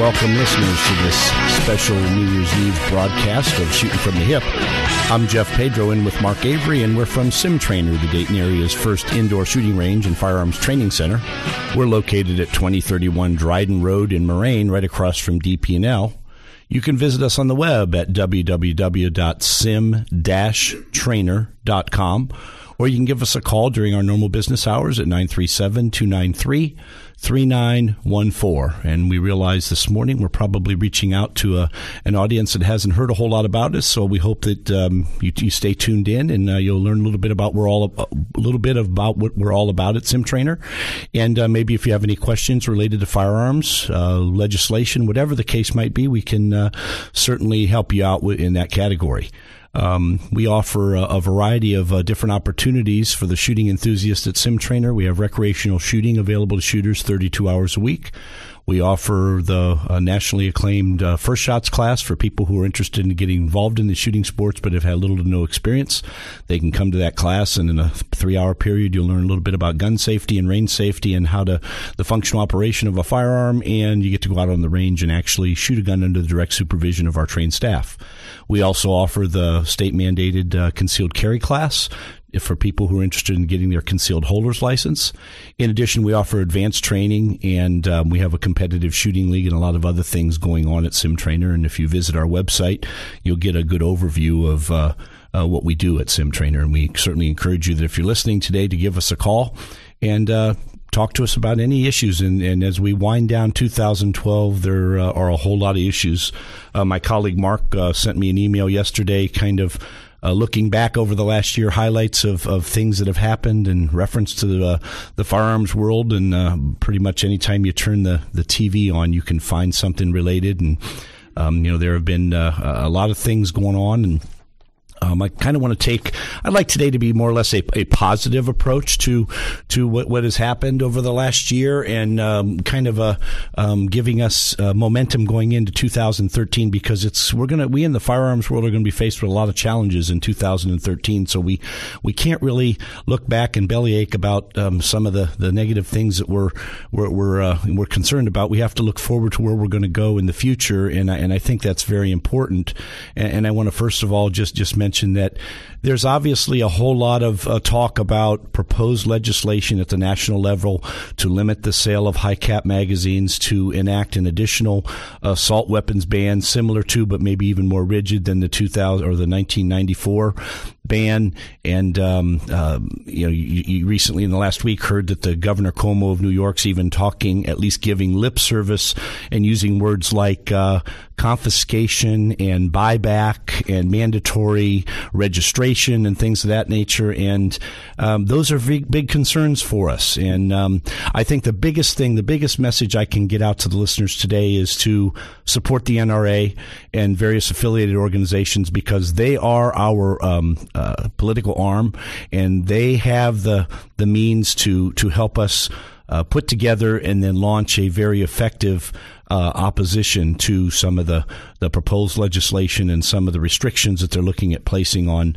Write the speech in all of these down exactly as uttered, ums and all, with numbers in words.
welcome listeners to this special New Year's Eve broadcast of Shooting from the Hip. I'm Jeff Pedro in with Mark Avery, and we're from Sim Trainer, the Dayton area's first indoor shooting range and firearms training center. We're located at twenty thirty-one Dryden Road in Moraine, right across from D P and L. You can visit us on the web at w w w dot sim dash trainer dot com, or you can give us a call during our normal business hours at nine three seven, two nine three, three nine one four. And we realize this morning we're probably reaching out to a, an audience that hasn't heard a whole lot about us, so we hope that um, you, you stay tuned in and uh, you'll learn a little bit about we're all a little bit about what we're all about at Sim Trainer. And uh, maybe if you have any questions related to firearms, uh, legislation, whatever the case might be, we can uh, certainly help you out in that category. Um, we offer a, a variety of uh, different opportunities for the shooting enthusiast at Sim Trainer. We have recreational shooting available to shooters thirty-two hours a week. We offer the uh, nationally acclaimed uh, First Shots class for people who are interested in getting involved in the shooting sports but have had little to no experience. They can come to that class, and in a three-hour period, you'll learn a little bit about gun safety and range safety and how to the functional operation of a firearm, and you get to go out on the range and actually shoot a gun under the direct supervision of our trained staff. We also offer the state-mandated uh, concealed carry class for people who are interested in getting their concealed holder's license. In addition, we offer advanced training, and um, we have a competitive shooting league and a lot of other things going on at Sim Trainer. And if you visit our website, you'll get a good overview of uh, uh, what we do at Sim Trainer. And we certainly encourage you that if you're listening today, to give us a call and uh, talk to us about any issues. And, and as we wind down two thousand twelve, there uh, are a whole lot of issues. Uh, my colleague Mark uh, sent me an email yesterday kind of Uh, looking back over the last year, highlights of, of things that have happened in reference to the, uh, the firearms world. And uh, pretty much any time you turn the, the T V on, you can find something related. And, um, you know, there have been uh, a lot of things going on. And Um, I kind of want to take, I'd like today to be more or less a, a positive approach to to what, what has happened over the last year, and um, kind of a um, giving us uh, momentum going into two thousand thirteen, because it's we're gonna we in the firearms world are going to be faced with a lot of challenges in two thousand thirteen. So we we can't really look back and bellyache about um, some of the, the negative things that we're we're we're, uh, we're concerned about. We have to look forward to where we're going to go in the future, and I, and I think that's very important. And, and I want to first of all just just mention mention that there's obviously a whole lot of uh, talk about proposed legislation at the national level to limit the sale of high-cap magazines, to enact an additional assault weapons ban similar to, but maybe even more rigid than the two thousand or the nineteen ninety-four ban. And um, uh, you know, you, you recently in the last week heard that the Governor Cuomo of New York's even talking, at least giving lip service and using words like uh, confiscation and buyback and mandatory registration and things of that nature. And um, those are big, big concerns for us. And um, I think the biggest thing, the biggest message I can get out to the listeners today is to support the N R A and various affiliated organizations, because they are our um, uh, political arm, and they have the the means to to help us uh, put together and then launch a very effective Uh, opposition to some of the, the proposed legislation and some of the restrictions that they're looking at placing on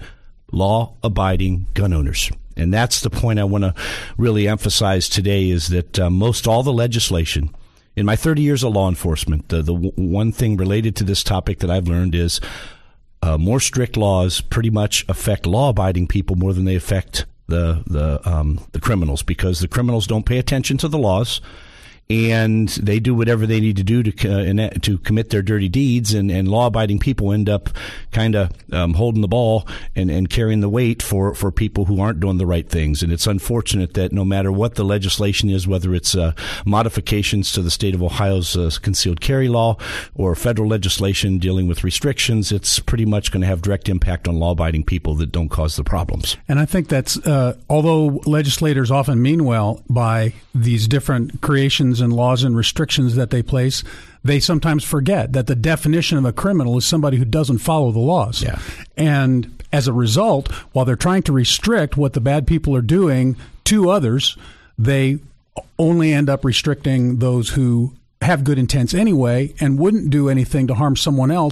law-abiding gun owners. And that's the point I want to really emphasize today, is that uh, most all the legislation, in my thirty years of law enforcement, the, the w- one thing related to this topic that I've learned is uh, more strict laws pretty much affect law-abiding people more than they affect the, the, um, the criminals, because the criminals don't pay attention to the laws, and they do whatever they need to do to uh, to commit their dirty deeds, and, and law-abiding people end up kind of um, holding the ball and, and carrying the weight for, for people who aren't doing the right things. And it's unfortunate that no matter what the legislation is, whether it's uh, modifications to the state of Ohio's uh, concealed carry law or federal legislation dealing with restrictions, it's pretty much going to have direct impact on law-abiding people that don't cause the problems. And I think that's, uh, although legislators often mean well by these different creations and laws and restrictions that they place, they sometimes forget that the definition of a criminal is somebody who doesn't follow the laws. Yeah. And as a result, while they're trying to restrict what the bad people are doing to others, they only end up restricting those who have good intents anyway and wouldn't do anything to harm someone else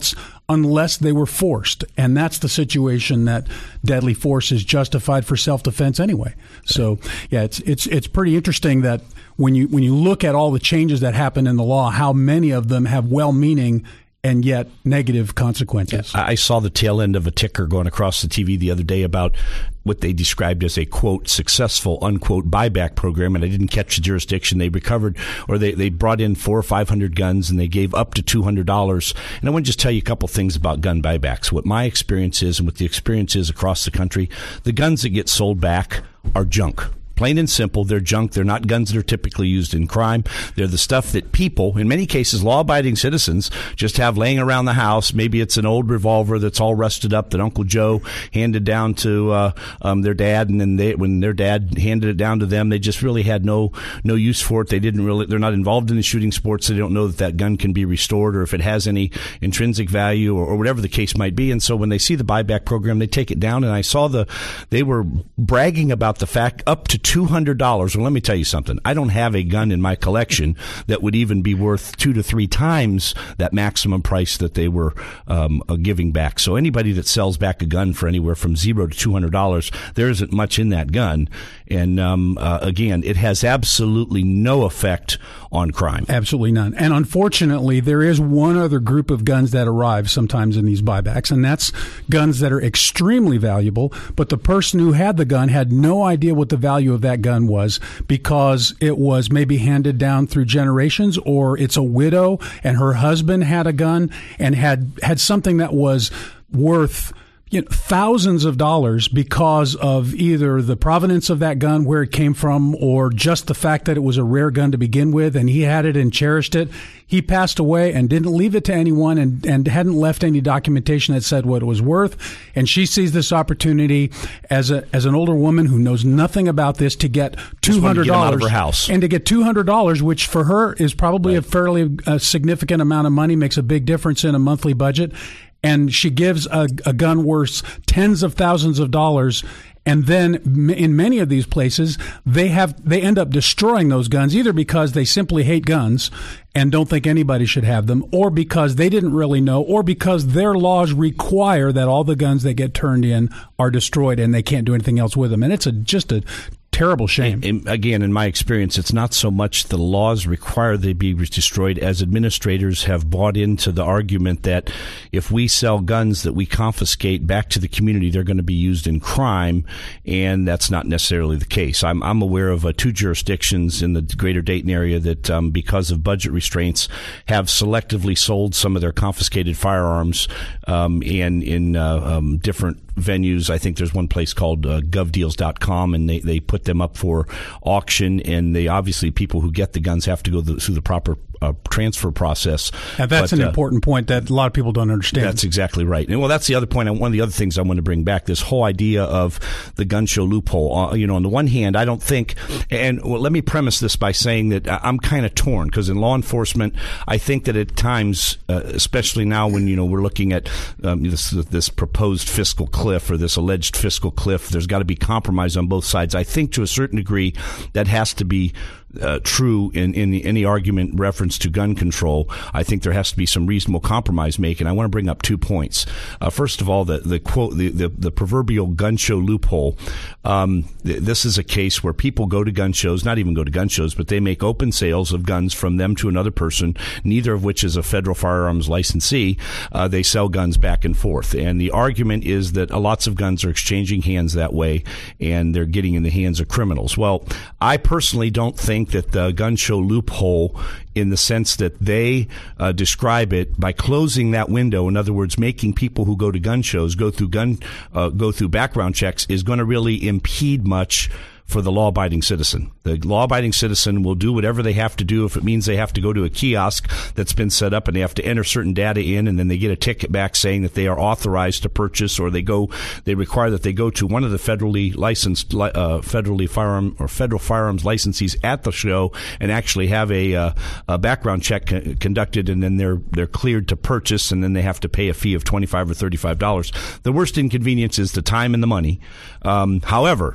unless they were forced. And that's the situation that deadly force is justified for self-defense anyway. So, yeah, it's it's it's pretty interesting that when you when you look at all the changes that happen in the law, how many of them have well-meaning and yet negative consequences. I saw the tail end of a ticker going across the T V the other day about what they described as a, quote, successful, unquote, buyback program, and I didn't catch the jurisdiction. They recovered, or they, they brought in four or five hundred guns, and they gave up to two hundred dollars. And I want to just tell you a couple things about gun buybacks. What my experience is, and what the experience is across the country, the guns that get sold back are junk. Plain and simple, they're junk. They're not guns that are typically used in crime. They're the stuff that people, in many cases law-abiding citizens, just have laying around the house. Maybe it's an old revolver that's all rusted up that Uncle Joe handed down to uh, um, their dad, and then they, when their dad handed it down to them, they just really had no no use for it. They didn't really. They're not involved in the shooting sports. So they don't know that that gun can be restored, or if it has any intrinsic value, or, or whatever the case might be. And so when they see the buyback program, they take it down. And I saw the they were bragging about the fact up to two hundred dollars. Well, let me tell you something. I don't have a gun in my collection that would even be worth two to three times that maximum price that they were um, uh, giving back. So anybody that sells back a gun for anywhere from zero to two hundred dollars, there isn't much in that gun. And um, uh, again, it has absolutely no effect on crime. Absolutely none. And unfortunately, there is one other group of guns that arrive sometimes in these buybacks, and that's guns that are extremely valuable, but the person who had the gun had no idea what the value of that gun was because it was maybe handed down through generations, or it's a widow and her husband had a gun and had, had something that was worth You know, thousands of dollars because of either the provenance of that gun, where it came from, or just the fact that it was a rare gun to begin with, and he had it and cherished it. He passed away and didn't leave it to anyone, and, and hadn't left any documentation that said what it was worth. And she sees this opportunity as a as an older woman who knows nothing about this to get two hundred dollars out of her house, and to get two hundred dollars, which for her is probably right. a fairly uh, significant amount of money, makes a big difference in a monthly budget. And she gives a, a gun worth tens of thousands of dollars. And then in many of these places, they have they end up destroying those guns, either because they simply hate guns and don't think anybody should have them, or because they didn't really know, or because their laws require that all the guns that get turned in are destroyed and they can't do anything else with them. And it's a just a terrible shame. And, and again, in my experience, it's not so much the laws require they be destroyed as administrators have bought into the argument that if we sell guns that we confiscate back to the community, they're going to be used in crime, and that's not necessarily the case. I'm, I'm aware of uh, two jurisdictions in the greater Dayton area that, um, because of budget restraints, have selectively sold some of their confiscated firearms um, in, in uh, um, different venues. I think there's one place called uh, gov deals dot com, and they, they put them up for auction, and they obviously, people who get the guns have to go the, through the proper uh, transfer process. And that's but, an uh, important point that a lot of people don't understand. That's exactly right. And well, that's the other point. One of the other things I want to bring back, this whole idea of the gun show loophole. Uh, you know, on the one hand, I don't think, and well, let me premise this by saying that I'm kind of torn, because in law enforcement, I think that at times, uh, especially now when, you know, we're looking at um, this, this proposed fiscal cliff, or this alleged fiscal cliff, there's got to be compromise on both sides. I think to a certain degree that has to be Uh, true in, in the, any argument reference to gun control. I think there has to be some reasonable compromise made, and I want to bring up two points. Uh, first of all, the the quote, the, the, the proverbial gun show loophole. Um, th- this is a case where people go to gun shows, not even go to gun shows, but they make open sales of guns from them to another person, neither of which is a federal firearms licensee. Uh, they sell guns back and forth, and the argument is that uh, lots of guns are exchanging hands that way, and they're getting in the hands of criminals. Well, I personally don't think that the gun show loophole, in the sense that they uh, describe it, by closing that window, in other words, making people who go to gun shows go through gun uh, go through background checks, is going to really impede much for the law-abiding citizen. The law-abiding citizen will do whatever they have to do. If it means they have to go to a kiosk that's been set up and they have to enter certain data in, and then they get a ticket back saying that they are authorized to purchase, or they go, they require that they go to one of the federally licensed, uh, federally firearm or federal firearms licensees at the show and actually have a, uh, a background check co- conducted, and then they're they're cleared to purchase, and then they have to pay a fee of twenty-five or thirty-five dollars. The worst inconvenience is the time and the money. Um, however,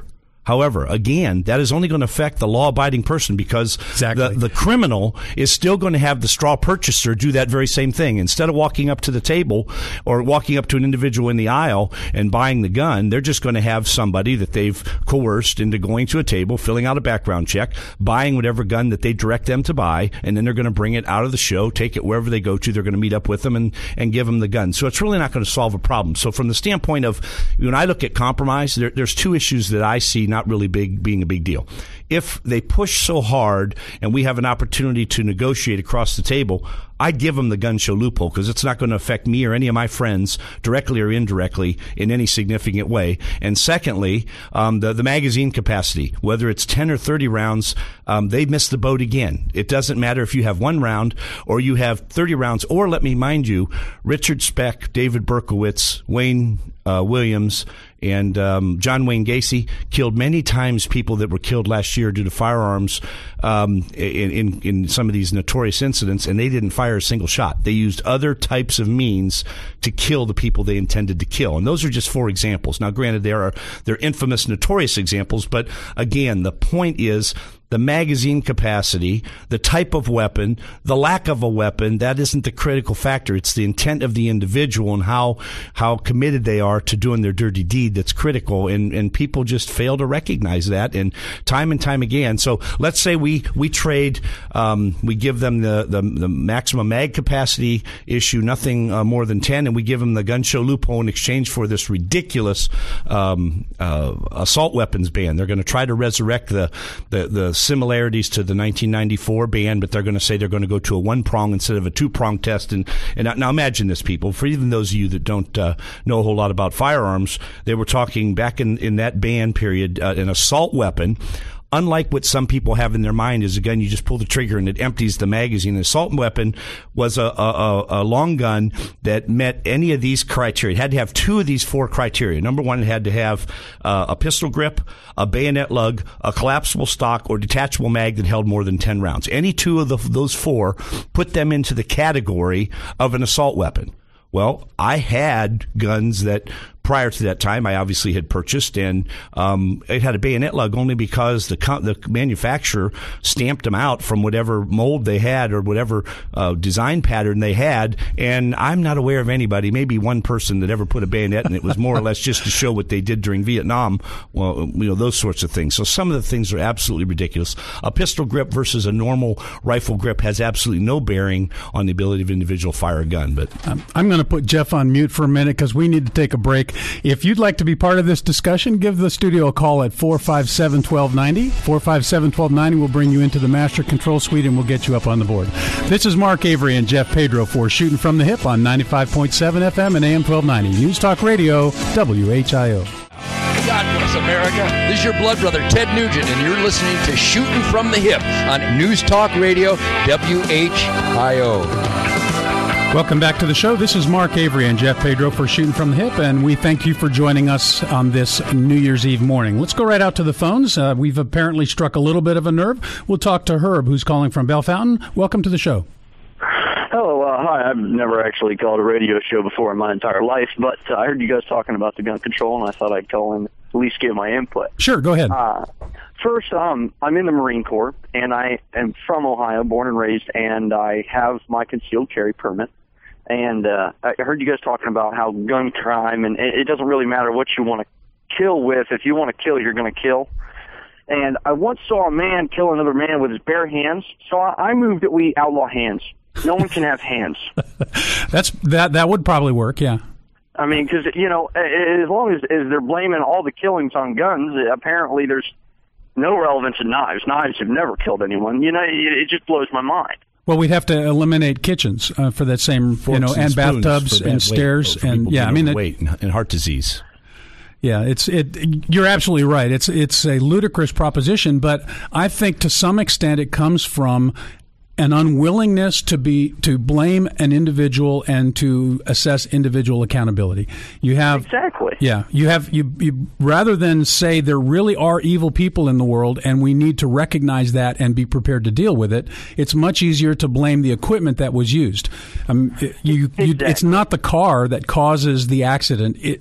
However, again, that is only going to affect the law-abiding person because exactly. the, the criminal is still going to have the straw purchaser do that very same thing. Instead of walking up to the table or walking up to an individual in the aisle and buying the gun, they're just going to have somebody that they've coerced into going to a table, filling out a background check, buying whatever gun that they direct them to buy, and then they're going to bring it out of the show, take it wherever they go to. They're going to meet up with them and, and give them the gun. So it's really not going to solve a problem. So from the standpoint of when I look at compromise, there, there's two issues that I see not really big being a big deal. If they push so hard and we have an opportunity to negotiate across the table, I'd give them the gun show loophole because it's not going to affect me or any of my friends directly or indirectly in any significant way. And secondly, um, the, the magazine capacity, whether it's ten or thirty rounds, um, they missed the boat again. It doesn't matter if you have one round or you have thirty rounds, or let me mind you, Richard Speck, David Berkowitz, Wayne uh, Williams, and um, John Wayne Gacy killed many times people that were killed last year due to firearms um, in, in, in some of these notorious incidents, and they didn't fire a single shot. They used other types of means to kill the people they intended to kill. And those are just four examples. Now, granted, there are they're infamous, notorious examples, but again, the point is the magazine capacity, the type of weapon, the lack of a weapon, that isn't the critical factor. It's the intent of the individual and how how committed they are to doing their dirty deed that's critical. And, and people just fail to recognize that, and time and time again. So let's say we, we trade, um, we give them the, the, the maximum mag capacity issue, nothing uh, more than ten, and we give them the gun show loophole in exchange for this ridiculous um, uh, assault weapons ban. They're going to try to resurrect the, the, the similarities to the nineteen ninety-four ban, but they're going to say they're going to go to a one-prong instead of a two-prong test. And, and now imagine this, people. For even those of you that don't uh, know a whole lot about firearms, they were talking back in, in that ban period, uh, an assault weapon, unlike what some people have in their mind, is a gun you just pull the trigger and it empties the magazine. An assault weapon was a, a, a long gun that met any of these criteria. It had to have two of these four criteria. Number one, it had to have uh, a pistol grip, a bayonet lug, a collapsible stock, or detachable mag that held more than ten rounds. Any two of the, those four put them into the category of an assault weapon. Well, I had guns that prior to that time I obviously had purchased, and um, it had a bayonet lug only because the co- the manufacturer stamped them out from whatever mold they had or whatever uh, design pattern they had, and I'm not aware of anybody, maybe one person, that ever put a bayonet, and it was more or less just to show what they did during Vietnam, well, you know, those sorts of things. So some of the things are absolutely ridiculous. A pistol grip versus a normal rifle grip has absolutely no bearing on the ability of an individual to fire a gun. But um, I'm going to put Jeff on mute for a minute because we need to take a break. If you'd like to be part of this discussion, give the studio a call at four five seven, one two nine zero. four five seven, one two nine zero will bring you into the Master Control Suite, and we'll get you up on the board. This is Mark Avery and Jeff Pedro for Shooting from the Hip on ninety-five point seven F M and A M twelve ninety. News Talk Radio, W H I O. God bless America. This is your blood brother, Ted Nugent, and you're listening to Shooting from the Hip on News Talk Radio, W H I O. Welcome back to the show. This is Mark Avery and Jeff Pedro for Shooting from the Hip, and we thank you for joining us on this New Year's Eve morning. Let's go right out to the phones. Uh, we've apparently struck a little bit of a nerve. We'll talk to Herb, who's calling from Bell Fountain. Welcome to the show. Hello, uh, hi. I've never actually called a radio show before in my entire life, but uh, I heard you guys talking about the gun control, and I thought I'd call in, at least give my input. Sure, go ahead. Uh, first, um, I'm in the Marine Corps, and I am from Ohio, born and raised, and I have my concealed carry permit. And uh, I heard you guys talking about how gun crime, and it, it doesn't really matter what you want to kill with. If you want to kill, you're going to kill. And I once saw a man kill another man with his bare hands, so I, I moved that we outlaw hands. No one can have hands. That's that. That would probably work, yeah. I mean, because, you know, as long as, as they're blaming all the killings on guns, apparently there's no relevance in knives. Knives have never killed anyone. You know, it, it just blows my mind. Well, we'd have to eliminate kitchens uh, for that same, Forks you know, and, and bathtubs and stairs, and yeah, I mean, weight and heart disease. Yeah, it's it. You're absolutely right. It's it's a ludicrous proposition, but I think to some extent it comes from an unwillingness to be to blame an individual and to assess individual accountability. You have exactly. Yeah, you have you, you rather than say there really are evil people in the world and we need to recognize that and be prepared to deal with it. It's much easier to blame the equipment that was used. Um, you, you, exactly. It's not the car that causes the accident. It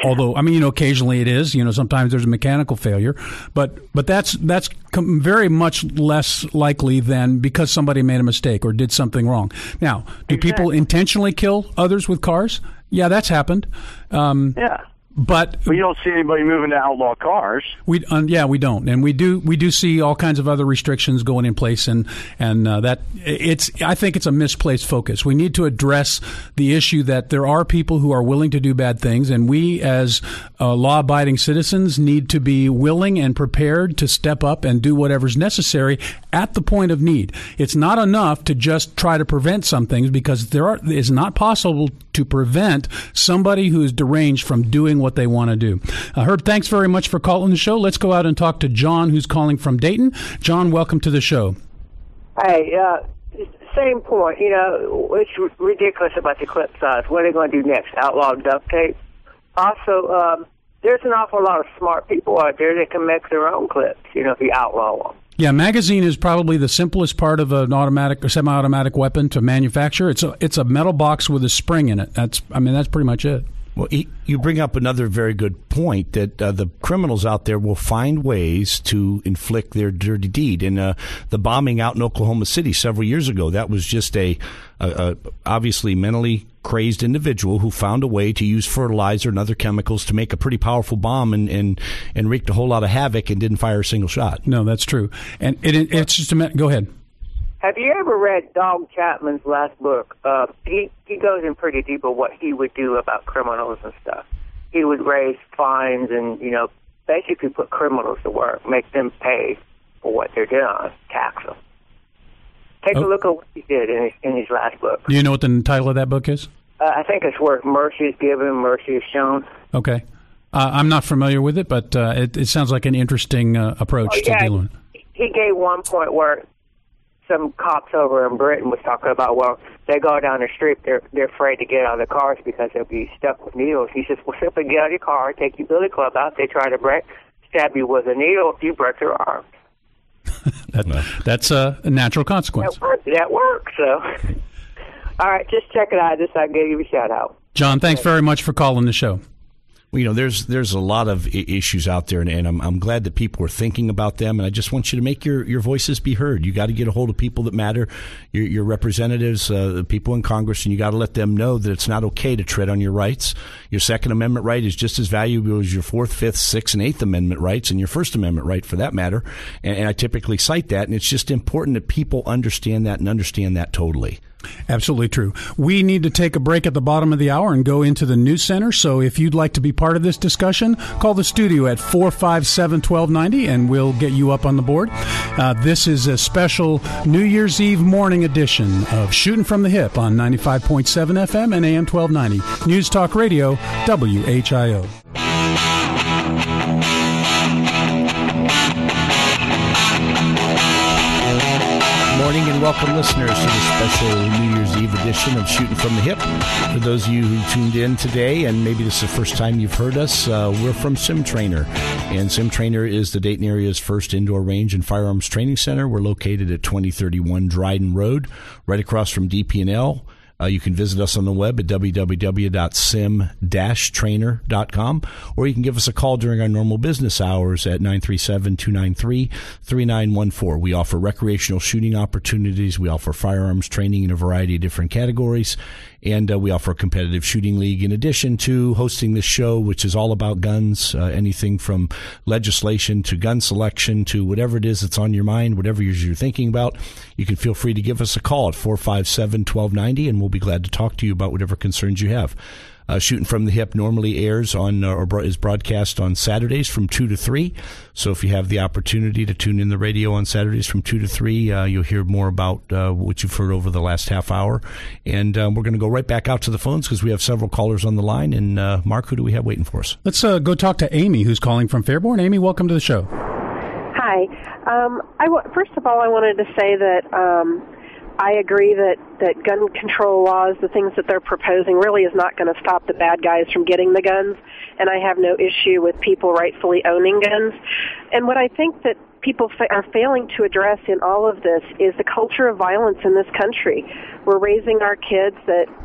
although, I mean, you know, occasionally it is. You know, sometimes there's a mechanical failure, but but that's that's com- very much less likely than because somebody made a mistake or did something wrong. Now, do Exactly. people intentionally kill others with cars? Yeah, that's happened. Um, Yeah. But But you don't see anybody moving to outlaw cars. we, uh, yeah, we don't, and we do. We do see all kinds of other restrictions going in place, and and uh, that it's. I think it's a misplaced focus. We need to address the issue that there are people who are willing to do bad things, and we, as uh, law-abiding citizens, need to be willing and prepared to step up and do whatever's necessary at the point of need. It's not enough to just try to prevent some things because there are. It's not possible to prevent somebody who is deranged from doing what they want to do. Uh, Herb, thanks very much for calling the show. Let's go out and talk to John, who's calling from Dayton. John, welcome to the show. Hey, uh, same point. You know, it's r- ridiculous about the clip size. What are they going to do next? Outlaw duct tape? Also, um, there's an awful lot of smart people out there that can make their own clips, you know, if you outlaw them. Yeah, magazine is probably the simplest part of an automatic or semi-automatic weapon to manufacture. It's a it's a metal box with a spring in it. That's I mean that's pretty much it. Well, he, you bring up another very good point that uh, the criminals out there will find ways to inflict their dirty deed. And uh, the bombing out in Oklahoma City several years ago, that was just a, a, a obviously mentally crazed individual who found a way to use fertilizer and other chemicals to make a pretty powerful bomb and, and, and wreaked a whole lot of havoc and didn't fire a single shot. No, that's true. And it, it, it's just a minute. Go ahead. Have you ever read Dog Chapman's last book? Uh, he, he goes in pretty deep of what he would do about criminals and stuff. He would raise fines and, you know, basically put criminals to work, make them pay for what they're doing, tax them. Take Oh. a look at what he did in his, in his last book. Do you know what the title of that book is? Uh, I think it's where mercy is given, mercy is shown. Okay. Uh, I'm not familiar with it, but uh, it, it sounds like an interesting uh, approach Oh, to yeah, dealing with it. he gave one point where some cops over in Britain was talking about, well, they go down the street, they're they're afraid to get out of the cars because they'll be stuck with needles. He says, well, simply get out of your car, take your billy club out. They try to break, stab you with a needle if you break their arm. That, that's a natural consequence. That works. That works. So, all right, just check it out. Just I gave you a shout out. John, thanks very much for calling the show. Well, you know, there's there's a lot of I- issues out there, and, and I'm I'm glad that people are thinking about them. And I just want you to make your, your voices be heard. You got to get a hold of people that matter, your your representatives, uh, the people in Congress, and you got to let them know that it's not okay to tread on your rights. Your Second Amendment right is just as valuable as your Fourth, Fifth, Sixth, and Eighth Amendment rights, and your First Amendment right, for that matter. And, and I typically cite that, and it's just important that people understand that and understand that totally. Absolutely true. We need to take a break at the bottom of the hour and go into the news center. So if you'd like to be part of this discussion, call the studio at four five seven, one two nine zero and we'll get you up on the board. Uh, this is a special New Year's Eve morning edition of Shooting from the Hip on ninety-five point seven F M and A M twelve ninety. News Talk Radio, W H I O. Morning and welcome, listeners, to the special New Year's Eve edition of Shooting from the Hip. For those of you who tuned in today, and maybe this is the first time you've heard us, uh, we're from SimTrainer. And SimTrainer is the Dayton area's first indoor range and firearms training center. We're located at twenty thirty-one Dryden Road, right across from D P and L. Uh, you can visit us on the web at w w w dot sim dash trainer dot com, or you can give us a call during our normal business hours at nine three seven, two nine three, three nine one four. We offer recreational shooting opportunities. We offer firearms training in a variety of different categories, and uh, we offer a competitive shooting league in addition to hosting this show, which is all about guns, uh, anything from legislation to gun selection to whatever it is that's on your mind, whatever you're thinking about. You can feel free to give us a call at four five seven, one two nine zero, and we'll be glad to talk to you about whatever concerns you have. Uh, Shooting from the Hip normally airs on uh, or bro- is broadcast on Saturdays from two to three. So if you have the opportunity to tune in the radio on Saturdays from two to three, uh, you'll hear more about uh, what you've heard over the last half hour. And um, we're going to go right back out to the phones because we have several callers on the line. And uh, Mark, who do we have waiting for us? Let's uh, go talk to Amy, who's calling from Fairborn. Amy, welcome to the show. Hi. Um, I w- first of all, I wanted to say that um, I agree that, that gun control laws, the things that they're proposing, really is not going to stop the bad guys from getting the guns, and I have no issue with people rightfully owning guns. And what I think that people fa- are failing to address in all of this is the culture of violence in this country. We're raising our kids that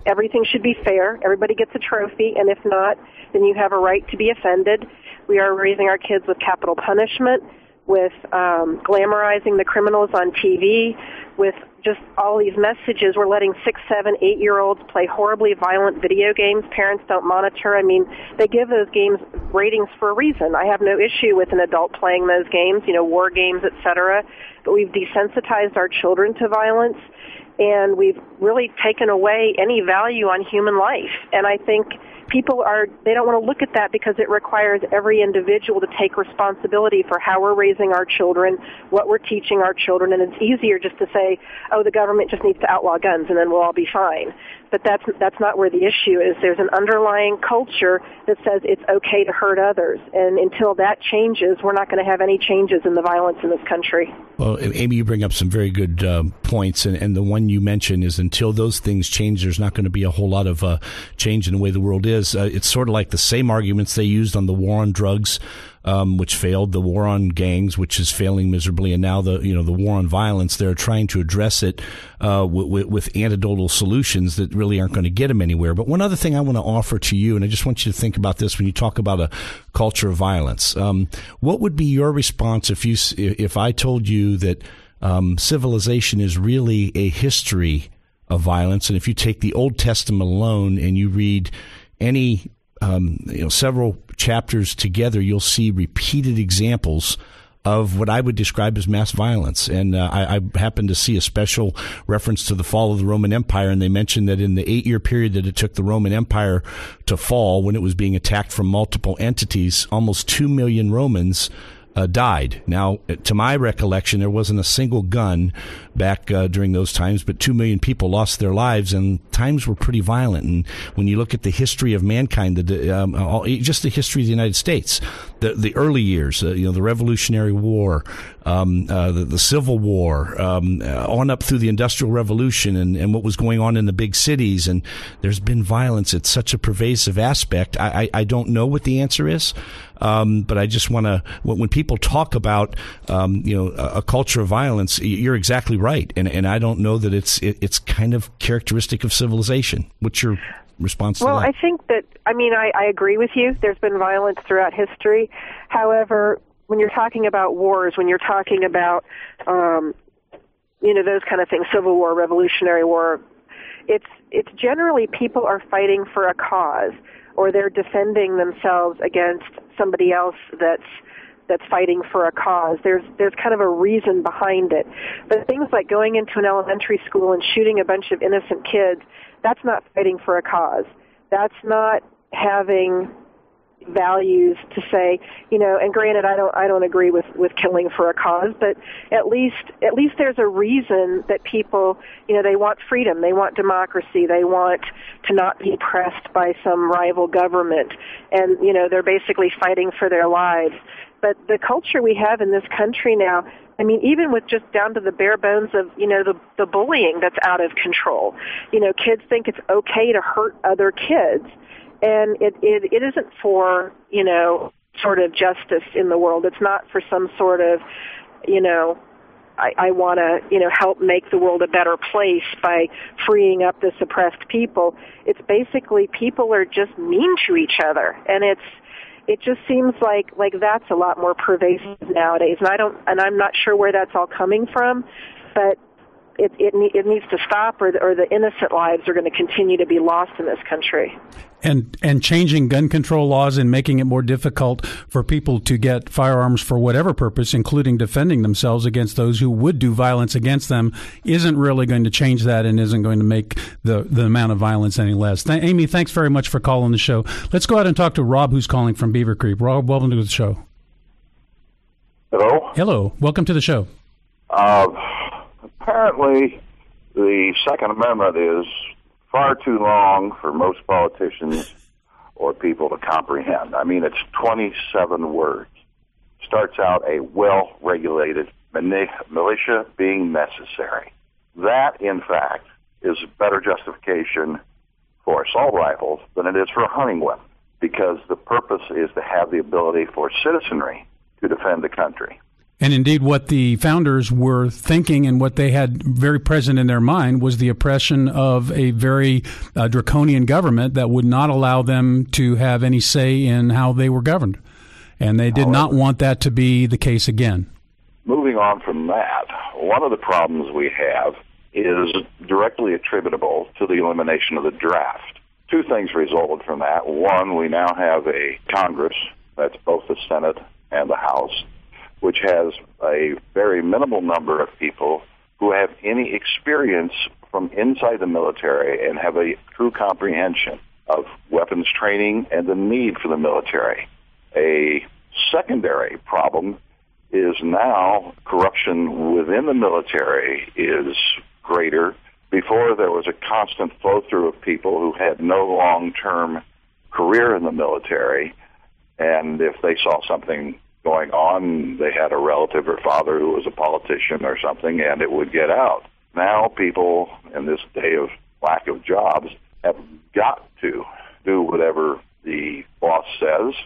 everything should be fair. Everybody gets a trophy, and if not, then you have a right to be offended. We are raising our kids with capital punishment, with um, glamorizing the criminals on T V, with just all these messages. We're letting six, seven, eight-year-olds play horribly violent video games. Parents don't monitor. I mean, they give those games ratings for a reason. I have no issue with an adult playing those games, you know, war games, et cetera. But we've desensitized our children to violence, and we've really taken away any value on human life. And I think people are, they don't want to look at that because it requires every individual to take responsibility for how we're raising our children, what we're teaching our children, and it's easier just to say, oh, the government just needs to outlaw guns and then we'll all be fine. But that's that's not where the issue is. There's an underlying culture that says it's okay to hurt others, and until that changes, we're not going to have any changes in the violence in this country. Well, Amy, you bring up some very good uh, points, and, and the one you mentioned is until those things change, there's not going to be a whole lot of uh, change in the way the world is. Uh, it's sort of like the same arguments they used on the war on drugs, um, which failed, the war on gangs, which is failing miserably, and now the you know the war on violence. They're trying to address it uh, with, with antidotal solutions that really aren't going to get them anywhere. But one other thing I want to offer to you, and I just want you to think about this when you talk about a culture of violence. Um, what would be your response if you if I told you that um, civilization is really a history of violence, and if you take the Old Testament alone and you read any um, you know several chapters together, you'll see repeated examples of what I would describe as mass violence. And uh, I, I happened to see a special reference to the fall of the Roman Empire, and they mentioned that in the eight-year period that it took the Roman Empire to fall, when it was being attacked from multiple entities, almost two million Romans Uh, died. Now, to my recollection, there wasn't a single gun back uh, during those times, but two million people lost their lives, and times were pretty violent. And when you look at the history of mankind, the, um, all, just the history of the United States, the, the early years, uh, you know, the Revolutionary War, um, uh, the, the Civil War, um, uh, on up through the Industrial Revolution, and, and what was going on in the big cities, and there's been violence. It's such a pervasive aspect. I, I, I don't know what the answer is. Um, but I just want to, when people talk about, um, you know, a, a culture of violence, you're exactly right. And, and I don't know that it's, it, it's kind of characteristic of civilization. What's your response well, to that? Well, I think that, I mean, I, I agree with you. There's been violence throughout history. However, when you're talking about wars, when you're talking about, um, you know, those kind of things, Civil War, Revolutionary War, it's, it's generally people are fighting for a cause, or they're defending themselves against somebody else that's that's fighting for a cause. There's there's kind of a reason behind it. But things like going into an elementary school and shooting a bunch of innocent kids, that's not fighting for a cause. That's not having values to say, you know, and granted I don't I don't agree with, with killing for a cause, but at least at least there's a reason that people, you know, they want freedom, they want democracy, they want to not be pressed by some rival government, and you know, they're basically fighting for their lives. But the culture we have in this country now, I mean, even with just down to the bare bones of, you know, the the bullying that's out of control. You know, kids think it's okay to hurt other kids. And it, it it isn't for, you know, sort of justice in the world. It's not for some sort of, you know, I, I want to, you know, help make the world a better place by freeing up the oppressed people. It's basically people are just mean to each other. And it's it just seems like, like that's a lot more pervasive nowadays. And I don't, and I'm not sure where that's all coming from, but It, it it needs to stop, or the, or the innocent lives are going to continue to be lost in this country. And and changing gun control laws and making it more difficult for people to get firearms for whatever purpose, including defending themselves against those who would do violence against them, isn't really going to change that, and isn't going to make the, the amount of violence any less. Th- Amy, thanks very much for calling the show. Let's go out and talk to Rob, who's calling from Beaver Creek. Rob, welcome to the show. Hello? Hello. Welcome to the show. Uh, apparently, the Second Amendment is far too long for most politicians or people to comprehend. I mean, it's twenty-seven words. Starts out a well-regulated militia being necessary. That, in fact, is a better justification for assault rifles than it is for a hunting weapon, because the purpose is to have the ability for citizenry to defend the country. And indeed, what the founders were thinking and what they had very present in their mind was the oppression of a very uh, draconian government that would not allow them to have any say in how they were governed. And they did However, not want that to be the case again. Moving on from that, one of the problems we have is directly attributable to the elimination of the draft. Two things resulted from that. One, we now have a Congress, that's both the Senate and the House, which has a very minimal number of people who have any experience from inside the military and have a true comprehension of weapons training and the need for the military. A secondary problem is now corruption within the military is greater. Before, there was a constant flow-through of people who had no long-term career in the military, and if they saw something going on, they had a relative or father who was a politician or something, and it would get out. Now people, in this day of lack of jobs, have got to do whatever the boss says,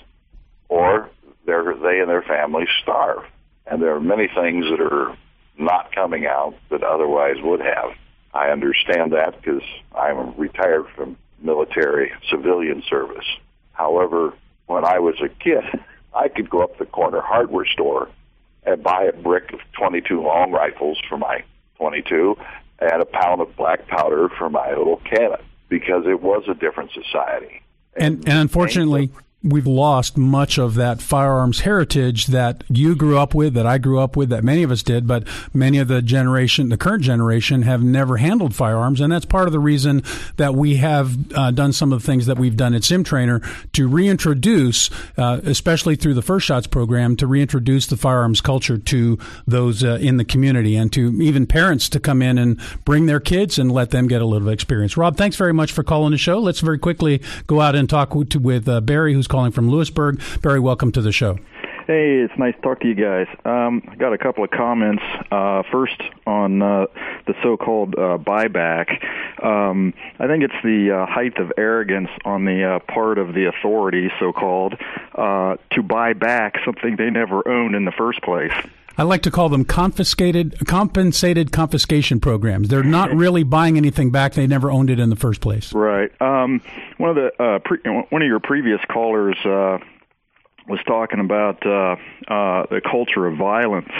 or they're, they and their families starve. And there are many things that are not coming out that otherwise would have. I understand that because I'm retired from military civilian service. However, when I was a kid, I could go up the corner hardware store and buy a brick of twenty-two long rifles for my twenty-two and a pound of black powder for my little cannon because it was a different society. And, and, and unfortunately, we've lost much of that firearms heritage that you grew up with, that I grew up with, that many of us did, but many of the generation, the current generation, have never handled firearms, and that's part of the reason that we have uh, done some of the things that we've done at SimTrainer to reintroduce, uh, especially through the First Shots program, to reintroduce the firearms culture to those uh, in the community, and to even parents to come in and bring their kids and let them get a little experience. Rob, thanks very much for calling the show. Let's very quickly go out and talk with, with uh, Barry, who's calling from Lewisburg. Barry, welcome to the show. Hey, it's nice to talk to you guys. Um, I got a couple of comments. Uh, first, on uh, the so-called uh, buyback. Um, I think it's the uh, height of arrogance on the uh, part of the authority, so-called, uh, to buy back something they never owned in the first place. I like to call them confiscated, compensated confiscation programs. They're not really buying anything back. They never owned it in the first place. Right. Um, one of the uh, pre- one of your previous callers uh, was talking about uh, uh, the culture of violence.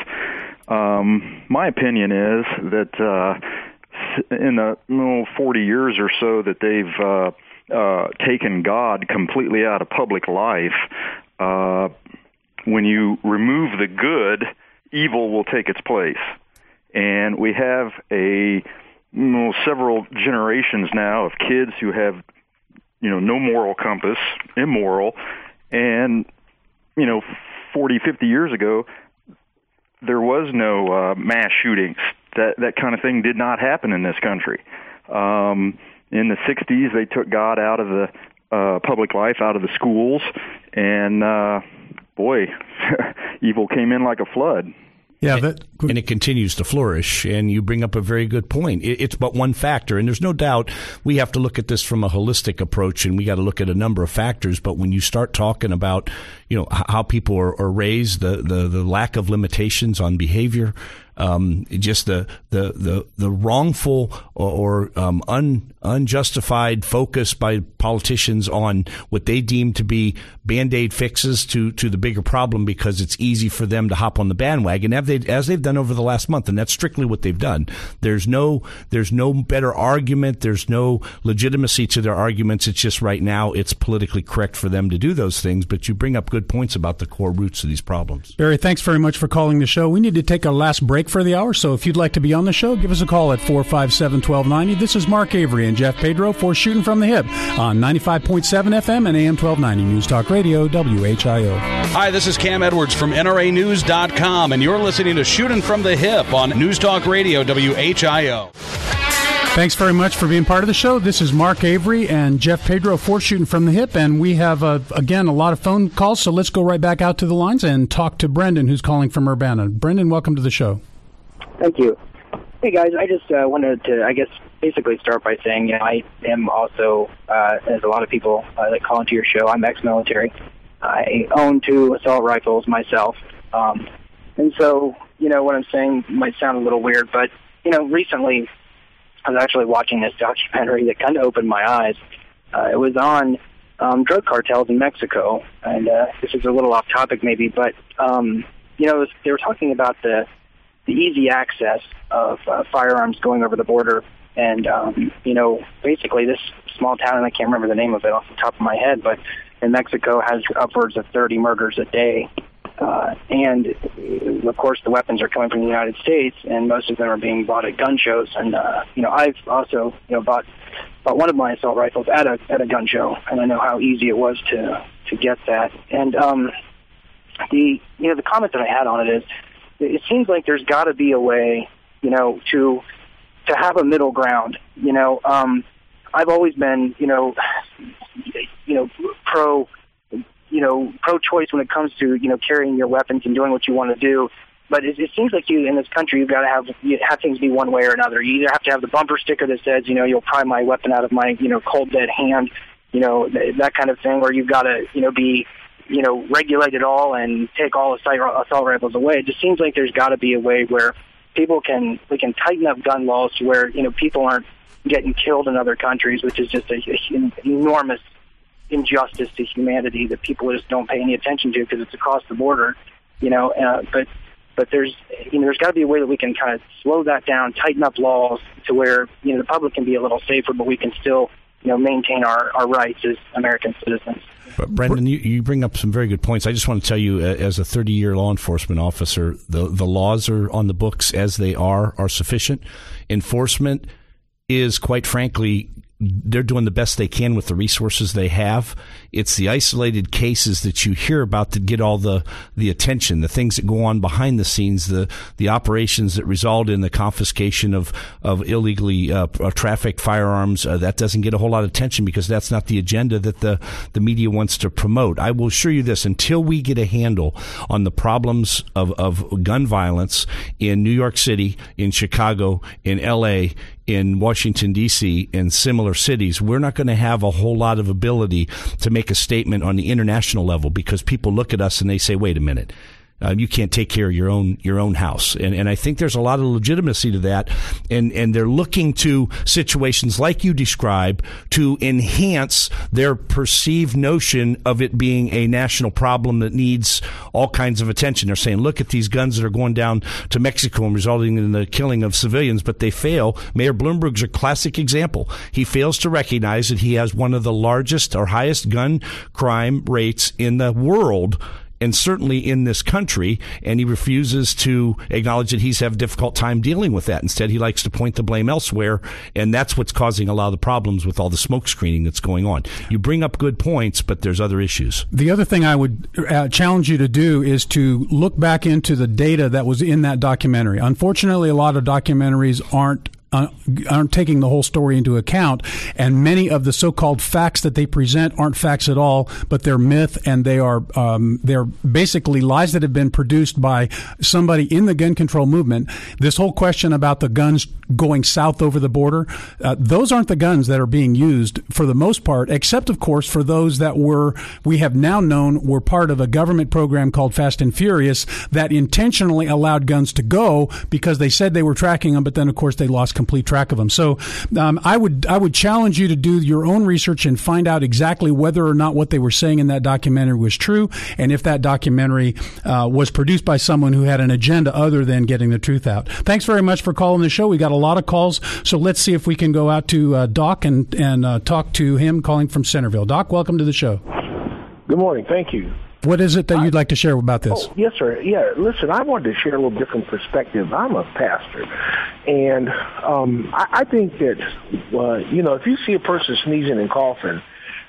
Um, my opinion is that uh, in the oh, forty years or so that they've uh, uh, taken God completely out of public life, uh, when you remove the good, evil will take its place. And we have a you know, several generations now of kids who have, you know, no moral compass, immoral, and, you know, forty, fifty years ago, there was no uh, mass shootings. That that kind of thing did not happen in this country. Um, in the sixties, they took God out of the uh, public life, out of the schools, and uh, boy, evil came in like a flood. Yeah, that, and it continues to flourish. And you bring up a very good point. It's but one factor, and there's no doubt we have to look at this from a holistic approach, and we got to look at a number of factors. But when you start talking about, you know, how people are, are raised, the, the the lack of limitations on behavior, um, just the the the, the wrongful or, or um, un, unjustified focus by politicians on what they deem to be Band-Aid fixes to to the bigger problem because it's easy for them to hop on the bandwagon, as they've, as they've done over the last month, and that's strictly what they've done. There's no there's no better argument. There's no legitimacy to their arguments. It's just right now it's politically correct for them to do those things. But you bring up good points about the core roots of these problems. Barry, thanks very much for calling the show. We need to take our last break for the hour, so if you'd like to be on the show, give us a call at four five seven, one two nine zero. This is Mark Avery and Jeff Pedro for Shooting from the Hip on ninety-five point seven F M and A M twelve ninety News Talk Radio, W H I O. Hi, this is Cam Edwards from N R A news dot com, and you're listening to Shooting from the Hip on News Talk Radio, W H I O. Thanks very much for being part of the show. This is Mark Avery and Jeff Pedro for Shooting from the Hip, and we have, uh, again, a lot of phone calls, so let's go right back out to the lines and talk to Brendan, who's calling from Urbana. Brendan, welcome to the show. Thank you. Hey, guys, I just uh, wanted to, I guess, basically start by saying, you know, I am also, uh, as a lot of people uh, that call into your show, I'm ex-military. I own two assault rifles myself. Um, And so, you know, what I'm saying might sound a little weird, but, you know, recently I was actually watching this documentary that kind of opened my eyes. Uh, it was on um, drug cartels in Mexico, and uh, this is a little off topic maybe, but, um, you know, it was, they were talking about the, the easy access of uh, firearms going over the border. And, um, you know, basically this small town, and I can't remember the name of it off the top of my head, but in Mexico has upwards of thirty murders a day. Uh, and, of course, the weapons are coming from the United States, and most of them are being bought at gun shows. And, uh, you know, I've also, you know, bought, bought one of my assault rifles at a at a gun show, and I know how easy it was to, to get that. And um, the, you know, the comment that I had on it is, it seems like there's got to be a way, you know, to to have a middle ground. You know, um, I've always been, you know, you know, pro, you know, pro-choice when it comes to, you know, carrying your weapons and doing what you want to do. But it, it seems like you, in this country, you've got to have you have things be one way or another. You either have to have the bumper sticker that says, you know, you'll pry my weapon out of my, you know, cold dead hand, you know, th- that kind of thing, or you've got to, you know, be, you know, regulate it all and take all assault, assault rifles away. It just seems like there's got to be a way where people can, we can tighten up gun laws to where, you know, people aren't getting killed in other countries, which is just a, a enormous injustice to humanity that people just don't pay any attention to because it's across the border, you know. Uh, but but there's you know there's got to be a way that we can kind of slow that down, tighten up laws to where you know the public can be a little safer, but we can still you know maintain our, our rights as American citizens. But Brendan, you, you bring up some very good points. I just want to tell you, as a thirty-year law enforcement officer, the the laws are on the books as they are are sufficient. Enforcement is, quite frankly, they're doing the best they can with the resources they have. It's the isolated cases that you hear about that get all the, the attention, the things that go on behind the scenes, the, the operations that result in the confiscation of, of illegally uh, trafficked firearms. Uh, that doesn't get a whole lot of attention because that's not the agenda that the, the media wants to promote. I will assure you this, until we get a handle on the problems of, of gun violence in New York City, in Chicago, in L A, in Washington, D C, and similar cities, we're not going to have a whole lot of ability to make a statement on the international level because people look at us and they say, wait a minute. Uh, you can't take care of your own your own house, and and I think there's a lot of legitimacy to that, and and they're looking to situations like you describe to enhance their perceived notion of it being a national problem that needs all kinds of attention. They're saying, look at these guns that are going down to Mexico and resulting in the killing of civilians, but they fail. Mayor Bloomberg's a classic example. He fails to recognize that he has one of the largest or highest gun crime rates in the world, and certainly in this country, and he refuses to acknowledge that he's having a difficult time dealing with that. Instead, he likes to point the blame elsewhere, and that's what's causing a lot of the problems with all the smoke screening that's going on. You bring up good points, but there's other issues. The other thing I would uh, challenge you to do is to look back into the data that was in that documentary. Unfortunately, a lot of documentaries aren't Uh, aren't taking the whole story into account, and many of the so-called facts that they present aren't facts at all, but they're myth, and they are um, they're basically lies that have been produced by somebody in the gun control movement. This whole question about the guns going south over the border, uh, those aren't the guns that are being used for the most part, except, of course, for those that were, we have now known, were part of a government program called Fast and Furious that intentionally allowed guns to go because they said they were tracking them, but then, of course, they lost complete track of them. So um, I would I would challenge you to do your own research and find out exactly whether or not what they were saying in that documentary was true, and if that documentary uh, was produced by someone who had an agenda other than getting the truth out. Thanks very much for calling the show. We got a lot of calls, so let's see if we can go out to uh, Doc and, and uh, talk to him calling from Centerville. Doc, welcome to the show. Good morning. Thank you. What is it that you'd like to share about this? Oh, yes, sir. Yeah, listen, I wanted to share a little different perspective. I'm a pastor, and um, I, I think that, uh, you know, if you see a person sneezing and coughing,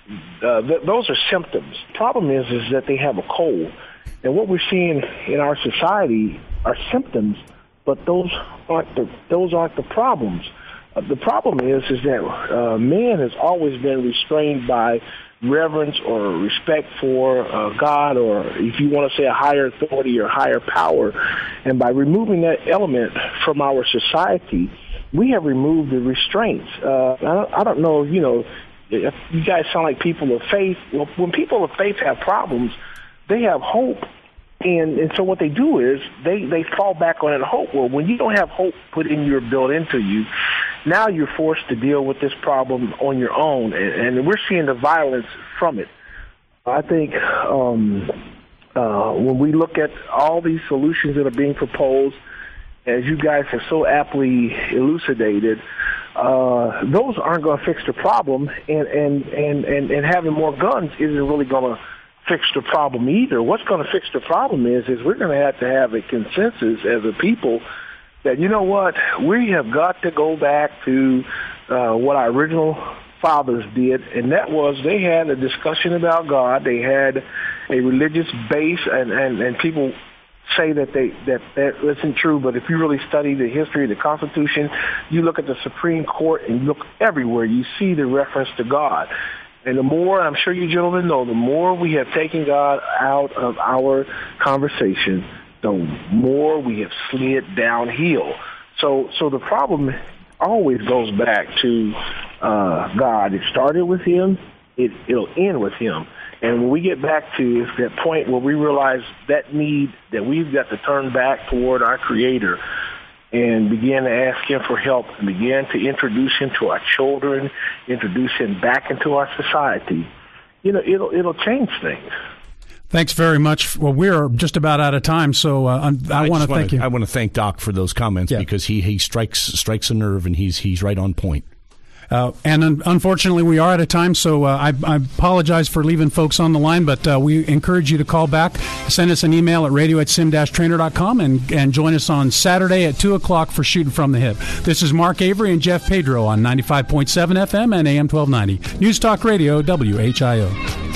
uh, th- those are symptoms. Problem is, is that they have a cold, and what we're seeing in our society are symptoms, but those aren't the, those aren't the problems. Uh, the problem is, is that uh, man has always been restrained by reverence or respect for uh, God, or if you want to say a higher authority or higher power. And by removing that element from our society, we have removed the restraints. Uh, I, don't, I don't know, you know, if you guys sound like people of faith. Well, when people of faith have problems, they have hope And and so what they do is they, they fall back on that hope. Well, when you don't have hope put in your built into you, now you're forced to deal with this problem on your own, and, and we're seeing the violence from it. I think um, uh, when we look at all these solutions that are being proposed, as you guys have so aptly elucidated, uh, those aren't going to fix the problem, and, and, and, and, and having more guns isn't really going to fix the problem either. What's going to fix the problem is is we're going to have to have a consensus as a people that, you know what, we have got to go back to uh, what our original fathers did, and that was they had a discussion about God. They had a religious base, and, and, and people say that they that that isn't true, but if you really study the history of the Constitution, you look at the Supreme Court and you look everywhere, you see the reference to God. And the more, I'm sure you gentlemen know, the more we have taken God out of our conversation, the more we have slid downhill. So so the problem always goes back to uh, God. It started with him. It, it'll end with him. And when we get back to that point where we realize that need, that we've got to turn back toward our Creator and begin to ask him for help and begin to introduce him to our children, introduce him back into our society, you know, it'll it'll change things. Thanks very much. Well, we're just about out of time, so uh, I, I want to thank you. I want to thank Doc for those comments, yeah, because he, he strikes strikes a nerve, and he's he's right on point. Uh, and un- unfortunately, we are out of time, so uh, I, I apologize for leaving folks on the line, but uh, we encourage you to call back. Send us an email at radio at sim dash trainer dot com and, and join us on Saturday at two o'clock for Shooting from the Hip. This is Mark Avery and Jeff Pedro on ninety-five point seven F M and A M twelve ninety. News Talk Radio, W H I O.